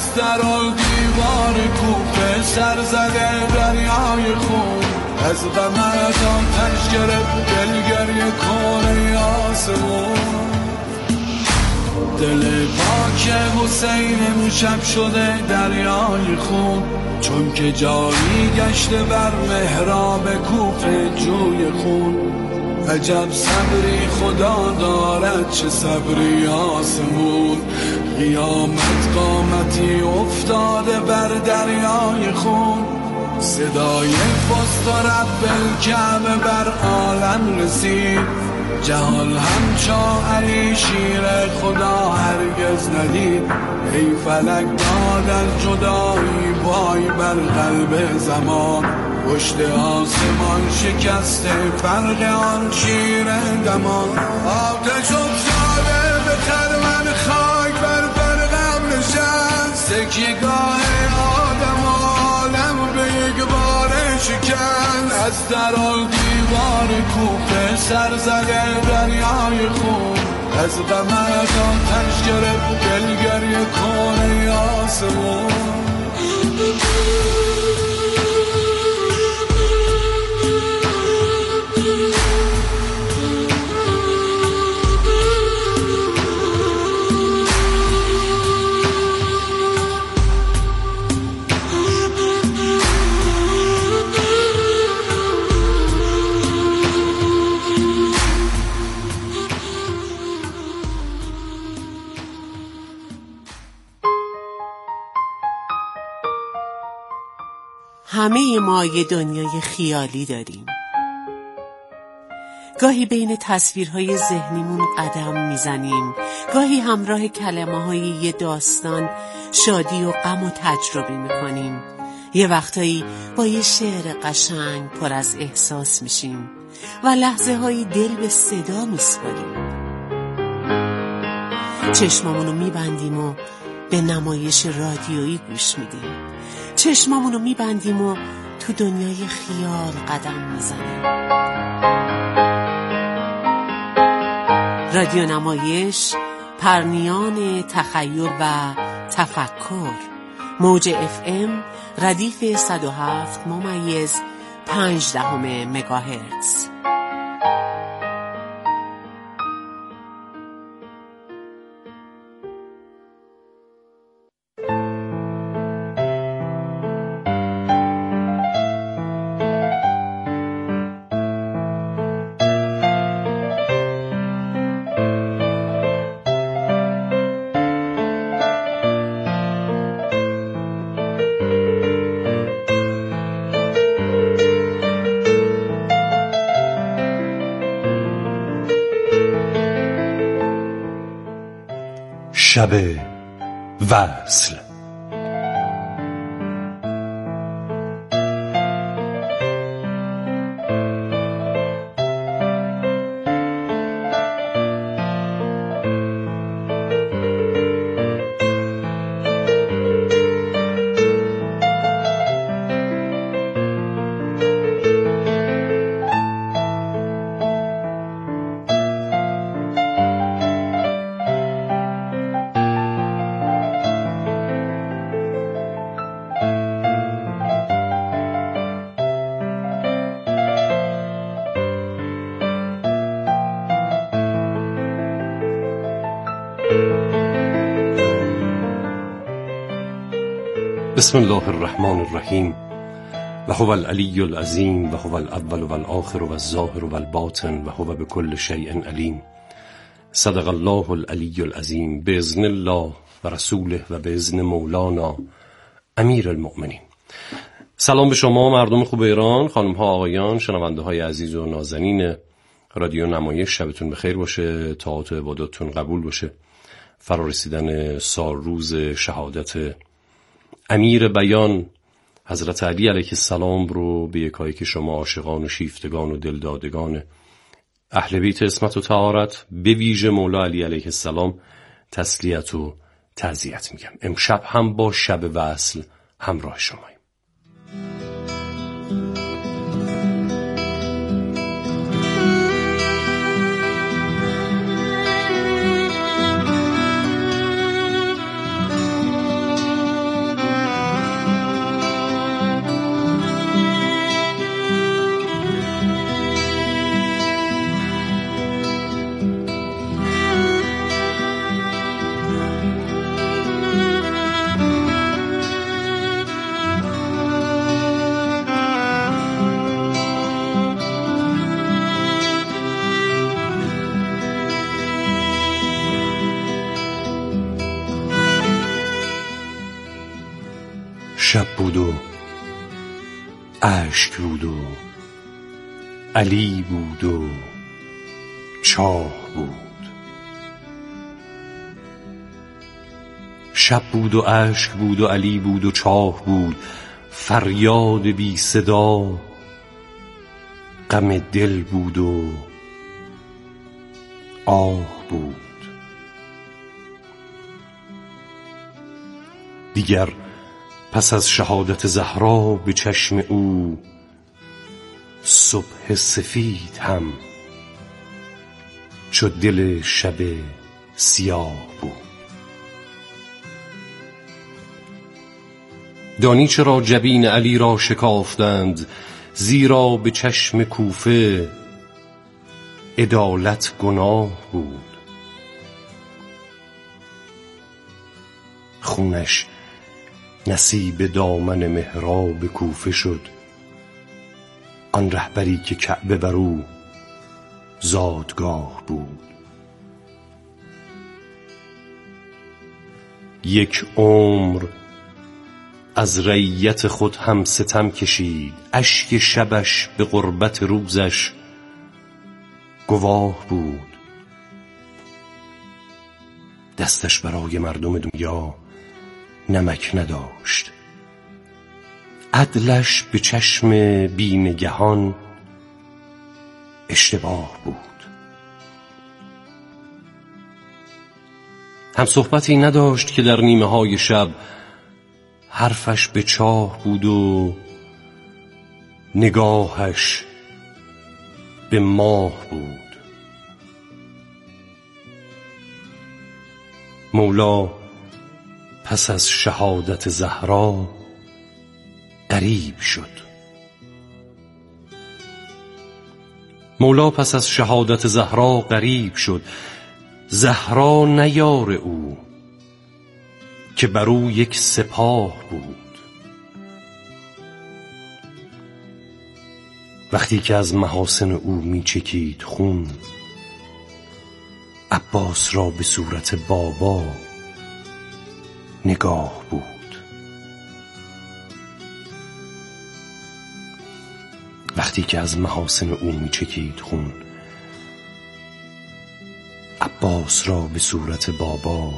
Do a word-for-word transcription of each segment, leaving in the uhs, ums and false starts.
از در و دیوار کوفه سر زده دریای خون، از غمت آتش گرفت دل گریه کنه آسمون. دل پاک حسین امشب شده دریای خون، چون که جاری گشته بر محراب کوفه جوی خون. عجب صبری خدا دارد چه صبری آسمون، قیامت قامتی افتاده بر دریای خون. صدای فست و رب الکعبه بر عالم رسید، جهان همچو علی شیر خدا هرگز ندید. ای فلک داد از جدایی پای بر قلب زمان، پشت آسمان شکسته فرق آن شیر دمان. آتش افتاده به خرمن خاک بر فرقم نشست، سکیگاه آدم عالم به یک باره شکن. از در و دیوار کوفه سر زده دریای خون، از غمت آتش گرفت دل گریه کنه آسمون. همه ما یه دنیای خیالی داریم. گاهی بین تصویرهای ذهنیمون قدم میزنیم، گاهی همراه کلمه‌های یه داستان شادی و غم و تجربه میکنیم. یه وقتایی با یه شعر قشنگ پر از احساس میشیم و لحظه هایی دل به صدا میسپاریم. چشمامونو میبندیم و به نمایش رادیویی گوش میدیم. چشمامونو میبندیم و تو دنیای خیال قدم میزنیم. رادیو نمایش، پرنیان تخیل و تفکر. موج اف ام ردیف صد و هفت ممیز پنج دهم مگاهرتز. شب وصل. بسم الله الرحمن الرحیم و هو العلی العظیم و هو الاول و الاخر و الظاهر و الباطن و هو بكل شیء علیم. صدق الله العلی العظیم باذن الله و رسوله و باذن مولانا امیر المؤمنین. سلام به شما مردم خوب ایران، خانم ها آقایان، شنونده های عزیز و نازنین رادیو نمایش. شبتون بخیر باشه، طاعات و عباداتتون قبول باشه. فرارسیدن سال روز شهادت امیر بیان حضرت علی علیه السلام رو به یکایی که شما عاشقان و شیفتگان و دلدادگان اهل بیت عصمت و طهارت به ویژه مولا علی علیه السلام تسلیت و تعزیت میگم. امشب هم با شب وصل همراه شماییم. شب بود و اشک بود و علی بود و چاه بود. شب بود و اشک بود و علی بود و چاه بود، فریاد بی صدا غم دل بود و آه بود. دیگر پس از شهادت زهرا به چشم او صبح سفید هم چو دل شب سیاه بود. دانی چرا جبین علی را شکافتند؟ زیرا به چشم کوفه عدالت گناه بود. خونش نصیب دامن محراب کوفه شد، آن رهبری که کعبه بر او زادگاه بود. یک عمر از رعیت خود هم ستم کشید، اشک شبش به غربت روزش گواه بود. دستش برای مردم دنیا نمک نداشت، عدلش به چشم بی‌نگهان اشتباه بود. هم صحبتی نداشت که در نیمه های شب حرفش به چاه بود و نگاهش به ماه بود. مولا پس از شهادت زهرا غریب شد. مولا پس از شهادت زهرا غریب شد. زهرا نه یار او که بر او یک سپاه بود. وقتی که از محاسن او می چکید خون، عباس را به صورت بابا نگاه بود. وقتی که از محاسن او می چکید خون، عباس را به صورت بابا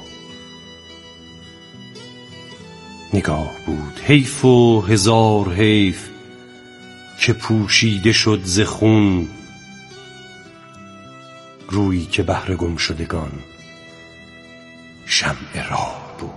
نگاه بود. حیف و هزار حیف که پوشیده شد ز خون رویی که بهر گم شدگان شمع راه بود.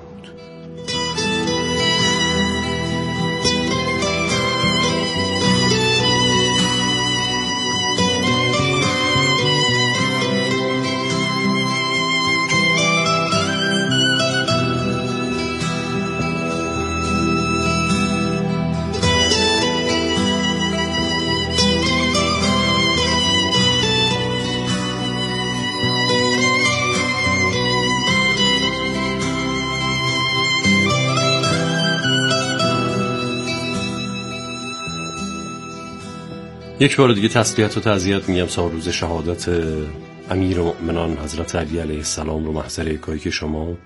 یک بار دیگه تسلیت و تعزیت میگم سال روز شهادت امیر مؤمنان حضرت علی علیه السلام رو محضر یکایی که شما،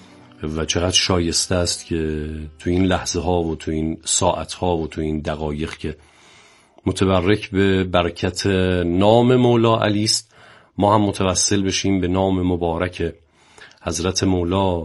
و چقدر شایسته است که تو این لحظه ها و تو این ساعت ها و تو این دقایق که متبرک به برکت نام مولا علی است، ما هم متوسل بشیم به نام مبارک حضرت مولا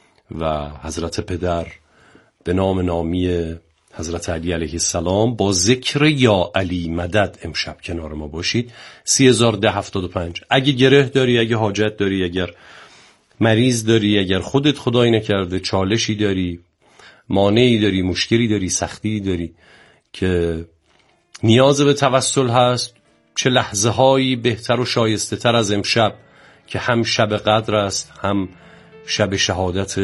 و حضرت پدر به نام نامی حضرت علی علیه السلام با ذکر یا علی مدد امشب کنار ما باشید. سی هزار ده هفتاد و پنج. اگه گره داری، اگه حاجت داری، اگر مریض داری، اگر خودت خدای نکرده چالشی داری، مانعی داری، مشکلی داری، سختی داری که نیاز به توسل هست، چه لحظه هایی بهتر و شایسته تر از امشب که هم شب قدر است، هم شب شهادت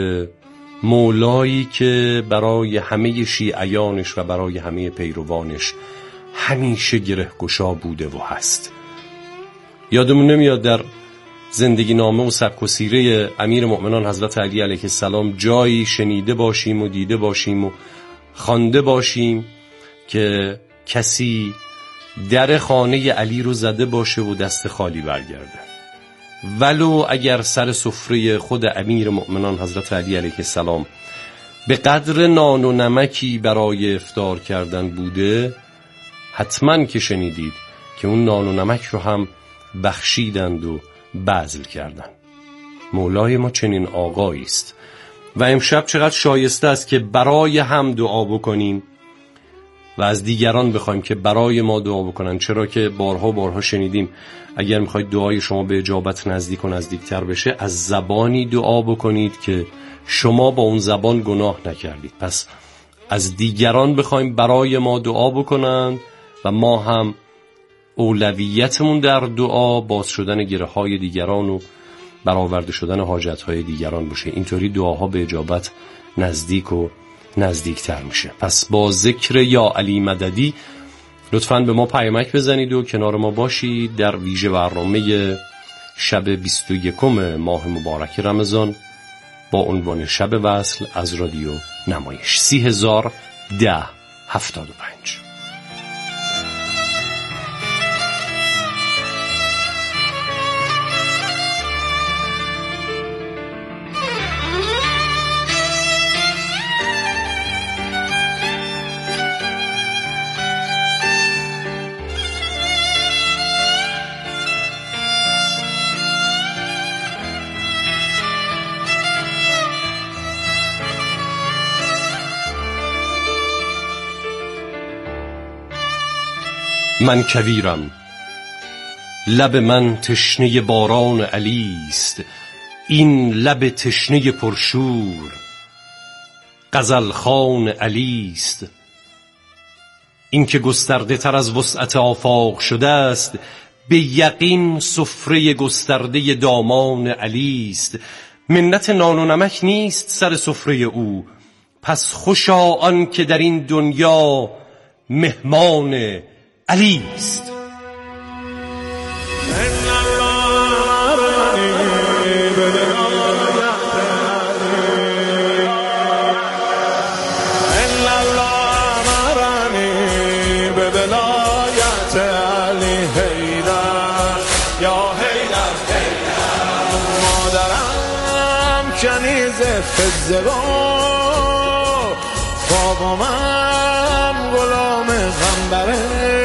مولایی که برای همه شیعیانش و برای همه پیروانش همیشه گره گشا بوده و هست. یادمون نمیاد در زندگی نامه و سبک و سیره امیر مؤمنان حضرت علی علیه السلام جایی شنیده باشیم و دیده باشیم و خوانده باشیم که کسی در خانه علی رو زده باشه و دست خالی برگرده، ولو اگر سر سفره خود امیر مؤمنان حضرت علی علیه السلام به قدر نان و نمکی برای افطار کردن بوده، حتما که شنیدید که اون نان و نمک رو هم بخشیدند و بذل کردند. مولای ما چنین آقایی است و امشب چقدر شایسته است که برای هم دعا بکنیم و از دیگران بخوایم که برای ما دعا بکنن، چرا که بارها بارها شنیدیم اگر میخواید دعای شما به اجابت نزدیک و نزدیکتر بشه، از زبانی دعا بکنید که شما با اون زبان گناه نکردید. پس از دیگران بخوایم برای ما دعا بکنن و ما هم اولویتمون در دعا باز شدن گره های دیگران و برآورده شدن حاجت های دیگران باشه. اینطوری دعاها به اجابت نزدیک و نزدیکتر میشه. پس با ذکر یا علی مددی لطفاً به ما پیامک بزنید و کنار ما باشید در ویژه برنامه شب بیست و یکم ماه مبارک رمضان با عنوان شب وصل از رادیو نمایش سی هزار ده هفتاد و پنج. من کویرم، لب من تشنه باران علی است، این لب تشنه پرشور غزل خوان علی است. این که گسترده تر از وسعت آفاق شده است، به یقین سفره گسترده دامان علی است. منت نان و نمک نیست سر سفره او، پس خوشا آن که در این دنیا مهمان علی است. بابامم غلام غنبره،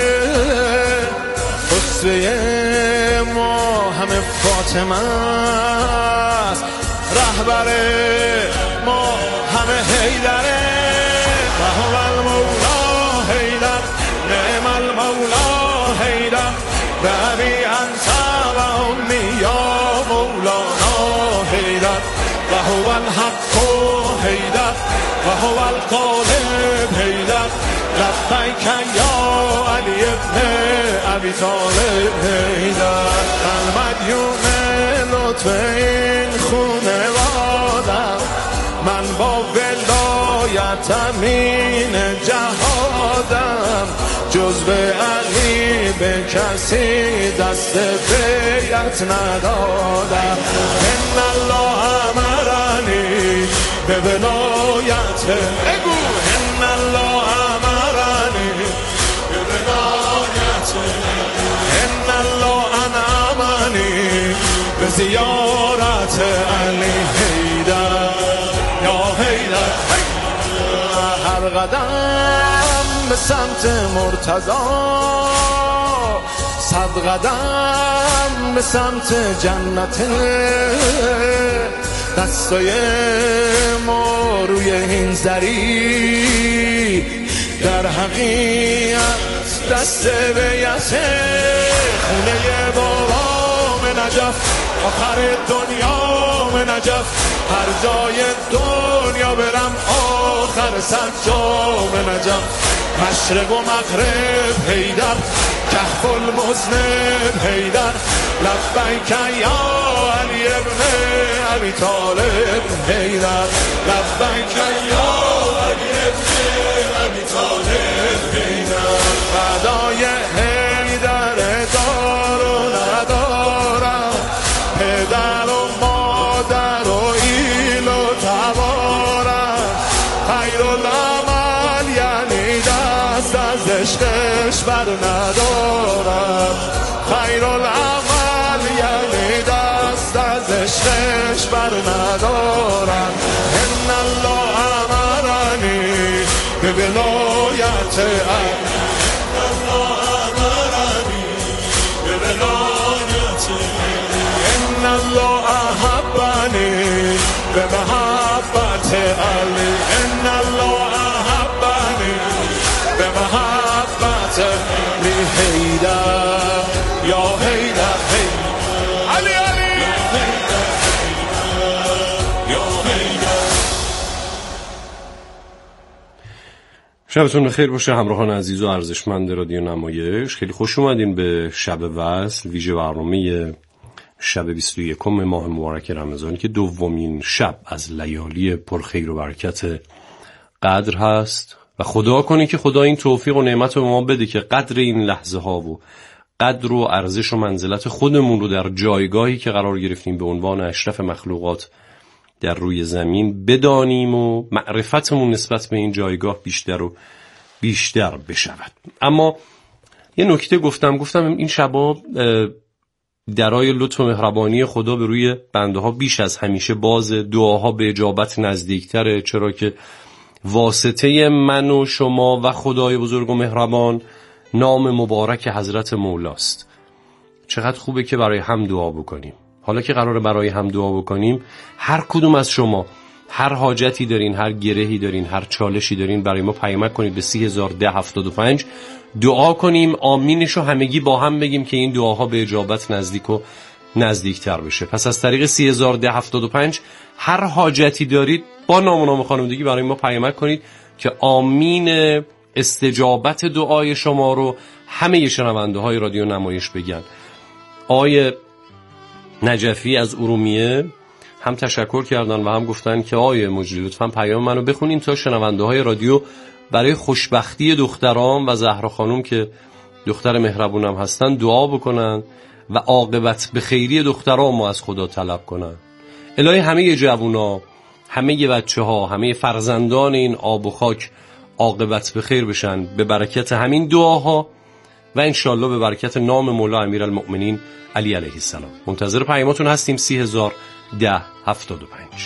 خسروی ما همه فاطمه است، رهبر ما همه حیدره. وهو المولا حیدر نعم المولا حیدر، بری انت و امی یا مولانا حیدر. وهو الحق حیدر وهو الغالب حیدر، لبیک یا علی ابن ابی طالب حیدر. المدیون لطف این خونوادم، من با ولایت امین جهادم، جز به علی به کسی دست بیعت ندادم. ان الله امرنی به ولایت، بگو ان الله امرنی به ولایت، ان الله انعمنی به زیارت علی حیدر یا حیدر. هر قدم به سمت مرتضی، صد قدم به سمت جنت، دستای ما روی این زری در حقیقت دست بیعت. خونه بابام نجف آخر دنیا نجف، هر جای دنیا برم آخر سجام نجف. مشرق و مغرب حیدر، کهف المذنب حیدر، لبیک یا علی ابن ابی طالب حیدر، لبیک یا علی ابن ابی طالب حیدر. فدای حیدر دار و ندارم، پدر و مادر و ایل و تبارم، خیر العمل یعنی دست از عشقش بر ندارم، خیر العمل یعنی دست از عشقش بر ندارم. ان الله ولایت علی ان الله احبنی به محبت علی ان الله احبنی به محبت علی حیدر یا حیدر علی علی یا حیدر. شبتون بخیر باشه همراهان عزیز و ارزشمند رادیو نمایش. خیلی خوش اومدین به شب وصل، ویژه برنامه شب بیست و یکم ماه مبارک رمضان که دومین شب از لیالی پرخیر و برکت قدر هست و خدا کنه که خدا این توفیق و نعمت رو به ما بده که قدر این لحظه ها و قدر و ارزش و منزلت خودمون رو در جایگاهی که قرار گرفتیم به عنوان اشرف مخلوقات در روی زمین بدانیم و معرفتمون نسبت به این جایگاه بیشتر و بیشتر بشود. اما یه نکته گفتم گفتم این شبا درای لطف و مهربانی خدا به روی بنده ها بیش از همیشه باز، دعاها به اجابت نزدیکتره، چرا که واسطه من و شما و خدای بزرگ و مهربان نام مبارک حضرت مولاست. چقدر خوبه که برای هم دعا بکنیم. حالا که قراره برای هم دعا بکنیم، هر کدوم از شما هر حاجتی دارین، هر گرهی دارین، هر چالشی دارین، برای ما پیامک کنید به سی هزار و ده هفتاد و پنج. دعا کنیم، آمینشو همگی با هم بگیم که این دعاها به اجابت نزدیک و نزدیکتر بشه. پس از طریق سی هزار و ده هفتاد و پنج هر حاجتی دارید با نام و نام خانوادگی برای ما پیامک کنید که آمین استجابت دعای شما رو همه شنونده های رادیو نمایش بگن. آیه نجفی از ارومیه هم تشکر کردن و هم گفتن که آیه مجری لطفاً پیام منو بخونین تا شنونده های رادیو برای خوشبختی دخترام و زهرا خانم که دختر مهربونم هستن دعا بکنن و عاقبت به خیری دخترامو از خدا طلب کنن. الهی همه جوونا، همه بچه ها، همه فرزندان این آب و خاک عاقبت به خیر بشن به برکت همین دعاها و انشالله به برکت نام مولا امیرالمؤمنین علی علیه السلام. منتظر پیاماتون هستیم. سی هزار و ده هفتاد و پنج.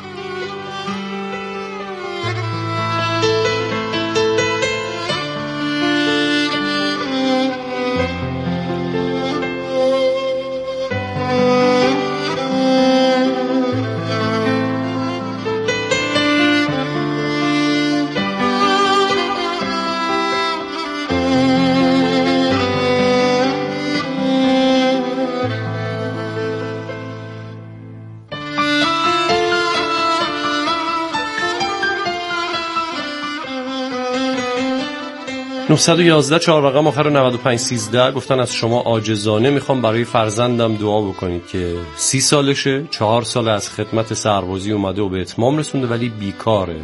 نهصد و یازده چهار رقم آخر نود و پنج سیزده گفتن از شما عاجزانه میخوام برای فرزندم دعا بکنید که سی سالشه، چهار سال از خدمت سربازی اومده و به اتمام رسونده ولی بیکاره.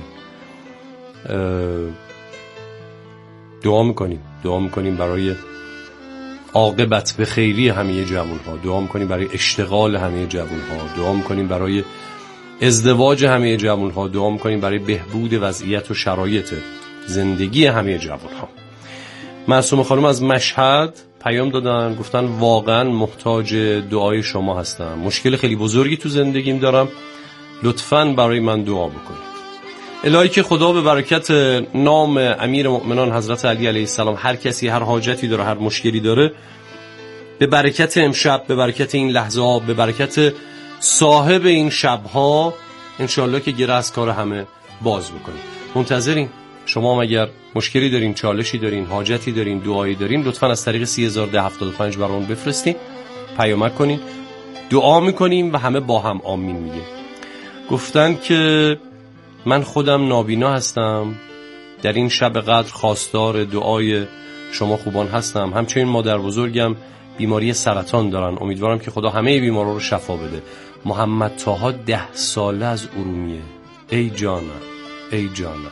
دعا میکنیم دعا میکنیم برای عاقبت به خیری همه جوانها، دعا میکنیم برای اشتغال همه جوانها، دعا میکنیم برای ازدواج همه جوانها، دعا میکنیم برای بهبود وضعیت و شرایط زندگی همه جوانها. معصومه خانم از مشهد پیام دادن گفتن واقعا محتاج دعای شما هستم، مشکل خیلی بزرگی تو زندگیم دارم، لطفاً برای من دعا بکنید. الهی که خدا به برکت نام امیر مؤمنان حضرت علی علیه السلام هر کسی هر حاجتی داره، هر مشکلی داره، به برکت امشب، به برکت این لحظه ها، به برکت صاحب این شبها انشالله که گره از کار همه باز بکنید. منتظرین. شما هم اگر مشکلی دارین، چالشی دارین، حاجتی دارین، دعایی دارین، لطفاً از طریق سی هزار و ده هفتاد و پنج برامون بفرستین، پیامک کنین، دعا میکنیم و همه با هم آمین میگیم. گفتن که من خودم نابینا هستم، در این شب قدر خواستار دعای شما خوبان هستم، همچنین مادر بزرگم بیماری سرطان دارن، امیدوارم که خدا همه بیمارا رو شفا بده. محمد طاها ده ساله از ارومیه. ای جانم ای جانم،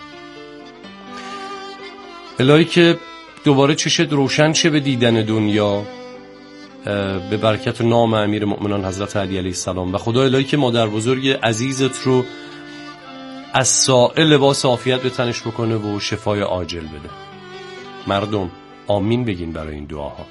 الهی که دوباره چشت روشن شه به دیدن دنیا به برکت نام امیر مؤمنان حضرت علی علیه السلام و خدا الهی که مادر بزرگ عزیزت رو از سائل لباس عافیت به تنش بکنه و شفای عاجل بده. مردم آمین بگین برای این دعاها.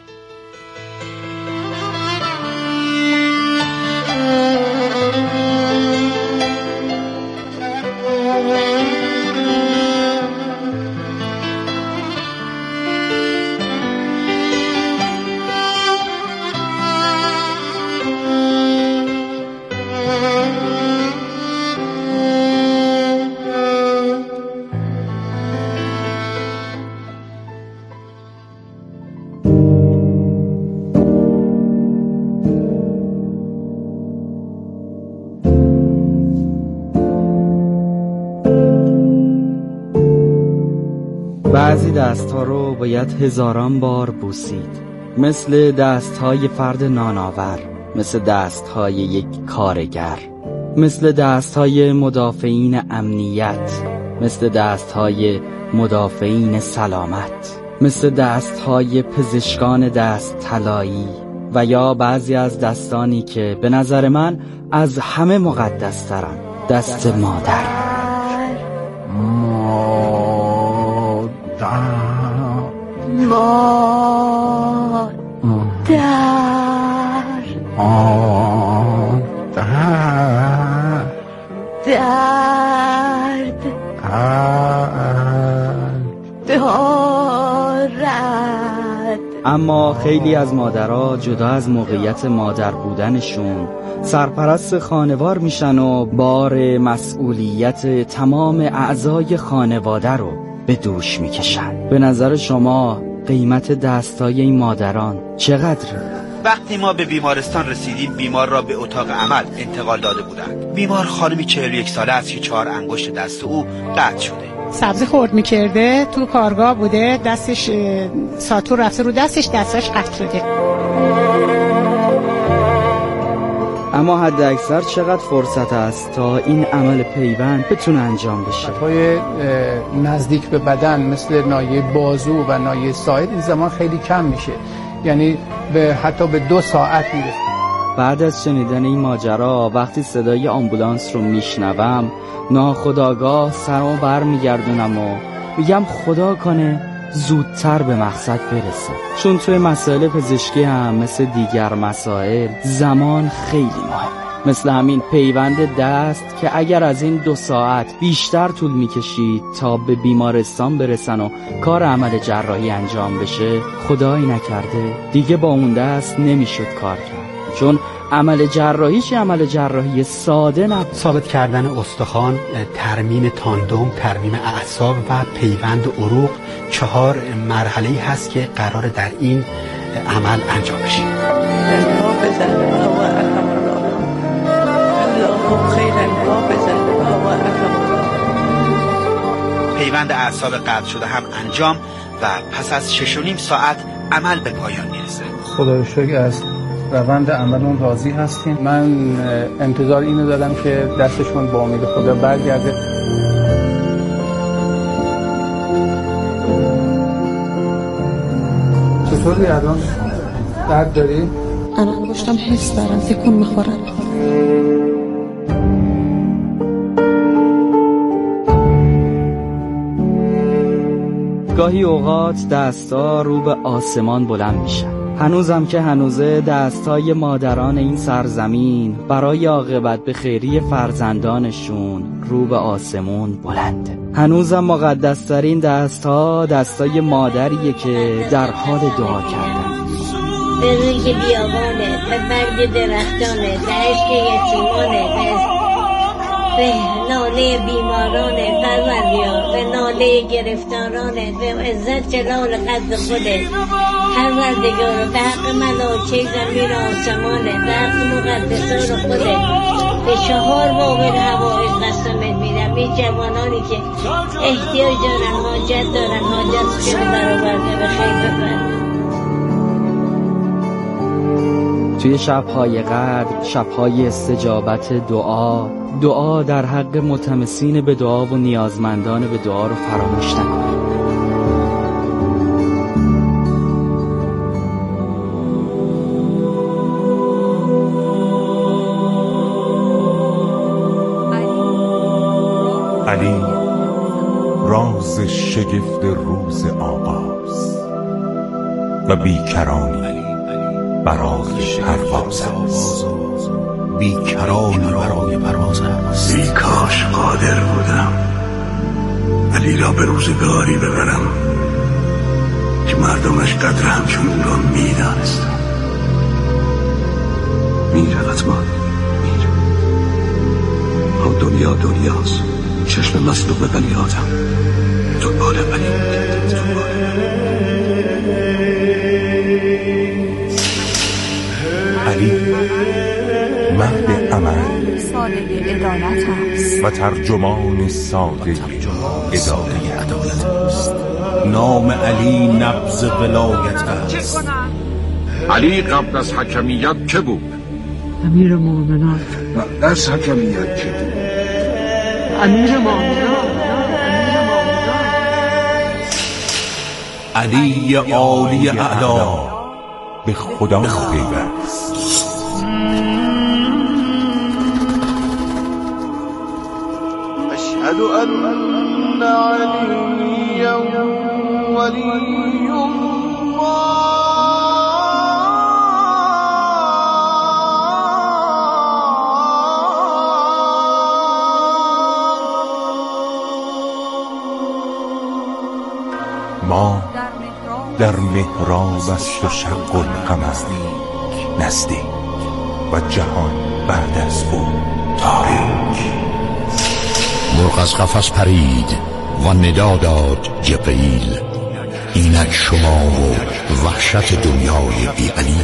بعضی دستها رو باید هزاران بار بوسید، مثل دستهای فرد نانآور، مثل دستهای یک کارگر، مثل دستهای مدافعین امنیت، مثل دستهای مدافعین سلامت، مثل دستهای پزشکان دست طلایی و یا بعضی از دستانی که به نظر من از همه مقدس‌ترن، دست مادر. مادر مادر درد دارد. اما خیلی از مادرها جدا از موقعیت مادر بودنشون سرپرست خانوار میشن و بار مسئولیت تمام اعضای خانواده رو به دوش میکشن. به نظر شما قیمت دستای این مادران چقدره؟ وقتی ما به بیمارستان رسیدیم بیمار را به اتاق عمل انتقال داده بودند. بیمار خانمی چهل و یک ساله است که چهار انگشت دست او قطع شده. سبزی خورد میکرده، تو کارگاه بوده، دستش ساتور رفته رو دستش، دستش قطع شده. اما حد اکثر چقدر فرصت است تا این عمل پیوند بتونه انجام بشه؟ پای نزدیک به بدن مثل ناحیه بازو و ناحیه ساعد این زمان خیلی کم میشه، یعنی به حتی به دو ساعت میرسه. بعد از شنیدن این ماجرا وقتی صدای آمبولانس رو میشنوم ناخودآگاه سرمو بر میگردونم و میگم خدا کنه زودتر به مقصد برسه، چون توی مسائل پزشکی هم مثل دیگر مسائل زمان خیلی مهمه. مثل همین پیوند دست که اگر از این دو ساعت بیشتر طول میکشید تا به بیمارستان برسن و کار عمل جراحی انجام بشه، خدایی نکرده دیگه با اون دست نمیشد کار کرد، چون عمل جراحی چه عمل جراحی ساده نبود. ثابت کردن استخوان، ترمیم تاندوم، ترمیم اعصاب و پیوند عروق چهار مرحله‌ای هست که قرار در این عمل انجام بشه. پیوند اعصاب قطع شده هم انجام و پس از شش و نیم ساعت عمل به پایان میرسه. خدا رو شکر از روند عملون راضی هستیم. من انتظار اینو دادم که دستشون با امید خدا برگرده. چطوری الان؟ درد داری؟ الان گوشتم حس دارم، تکون میخورم. گاهی اوقات دستا رو به آسمان بلند میشن. هنوزم که هنوزه دستای مادران این سرزمین برای عاقبت به خیری فرزندانشون رو به آسمون بلنده. هنوزم مقدسترین دستها دستای مادریه که در حال دعا کردن. به روی بیابانه، به برگ درختانه، به عشق یتیمانه، به ناله بیمارانه، پروردگار به ناله گرفتارانه، به عزت جلال قدر خوده پروردگار، به حق ملائکه زمین آسمانه، به حق مقدسان خوده به چهار واقع حوائج قسمت میدم. این جوانانی که احتیاج دارن، حاجت دارن، حاجتشون برآورده به خیر بفرمایید. توی شب‌های قدر، شب‌های استجابت دعا، دعا در حق ملتمسین به دعا و نیازمندان به دعا رو فراموش نکنید. علی راز شگفت روز آغاز و بیکرانی برای پرواز است. بیکرانی برای پرواز است. ای کاش قادر بودم علی را به روزگاری ببرم که مردمش قدر همچون او را می دانستم. میره حتما میره. ها دنیا دنیاست، چشم مصلوب بنی آدم دنبال علی دنبال علی مهد عمل ساده عدالت است و ترجمان ساده اداره عدالت است. نام علی نبض ولایت است. علی قبل از حکمیت که بود؟ امیر مومنان. از حکمیت که بود؟ امیر مومنان. علی عالی اعلی به خدا پیوست. اشهد ان علیا ولی ما در محراب است و شق القمر نزدیک و جهان بعد از او تاریک. مرغ از قفس پرید و ندا داد جبرئیل، اینک شما و وحشت دنیای بی علی.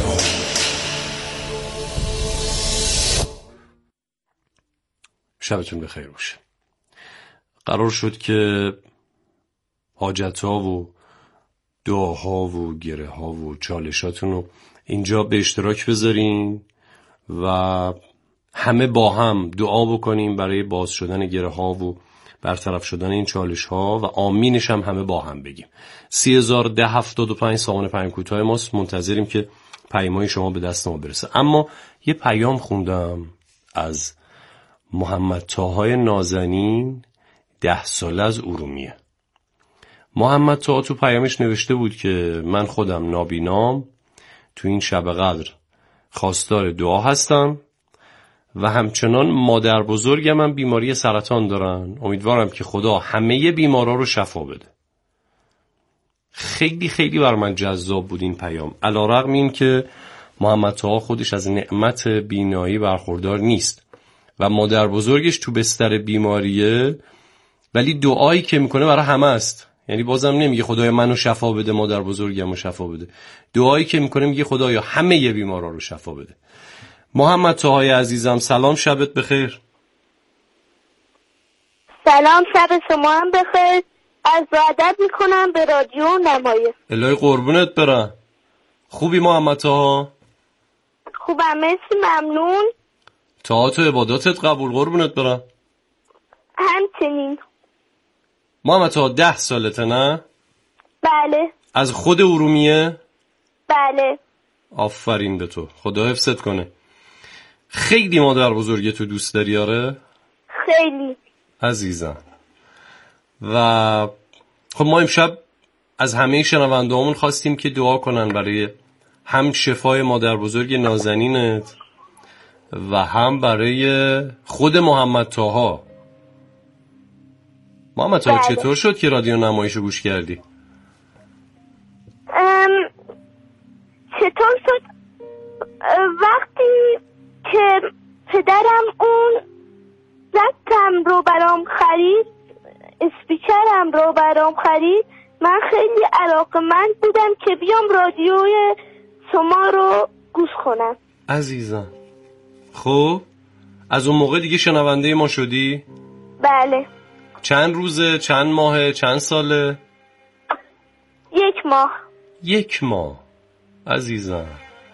شبتون بخیر باشه. قرار شد که حاجت‌ها و دعاها و گره ها و چالشاتون رو اینجا به اشتراک بذارین و همه با هم دعا بکنیم برای باز شدن گره ها و برطرف شدن این چالش ها و آمینش هم همه با هم بگیم. سی هزار ده هفتاد و پنج سامان پیام کوتاه ماست، منتظریم که پیامای شما به دست ما برسه. اما یه پیام خوندم از محمد طاهای نازنین، ده ساله از ارومیه. محمد طاها تو پیامش نوشته بود که من خودم نابینام، تو این شب قدر خواستار دعا هستم و همچنان مادر بزرگم هم بیماری سرطان دارن. امیدوارم که خدا همه بیمارا رو شفا بده. خیلی خیلی بر من جذاب بود این پیام، علی‌رغم این که محمد طاها خودش از نعمت بینایی برخوردار نیست و مادر بزرگش تو بستر بیماریه، ولی دعایی که میکنه برای همه است. یعنی بازم نمیگه خدایا منو شفا بده، مادر بزرگم رو شفا بده. دعایی که میکنه میگه خدایا همه بیمارا رو شفا بده. محمد طاهای عزیزم سلام، شبت بخیر. سلام، شب شما هم بخیر. از ادب میکنم به رادیو نمایه. الهی قربونت برم. خوبی محمد طاها؟ خوبم مرسی، ممنون. طاعات و عباداتت قبول، قربونت برم. همچنین. محمد طاها ده سالته نه؟ بله. از خود ارومیه؟ بله. آفرین به تو، خدا حفظت کنه. خیلی مادر بزرگ تو دوست داری؟ آره؟ خیلی عزیزم. و خب ما امشب از همه شنوندهامون خواستیم که دعا کنن برای هم شفای مادر بزرگ نازنینت و هم برای خود محمد طاها. محمد طاها بله. چطور شد که رادیو نمایشو گوش کردی؟ ام... چطور شد؟ وقتی که پدرم اون زدتم رو برام خرید، اسپیکرم رو برام خرید، من خیلی علاقه‌مند بودم که بیام رادیوی شما رو گوش کنم. عزیزم خب از اون موقع دیگه شنونده ما شدی؟ بله. چند روزه، چند ماهه، چند ساله؟ یک ماه. یک ماه. عزیزم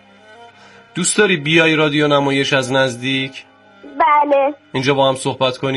دوست داری بیای رادیو نمایش از نزدیک؟ بله. اینجا با هم صحبت کنیم؟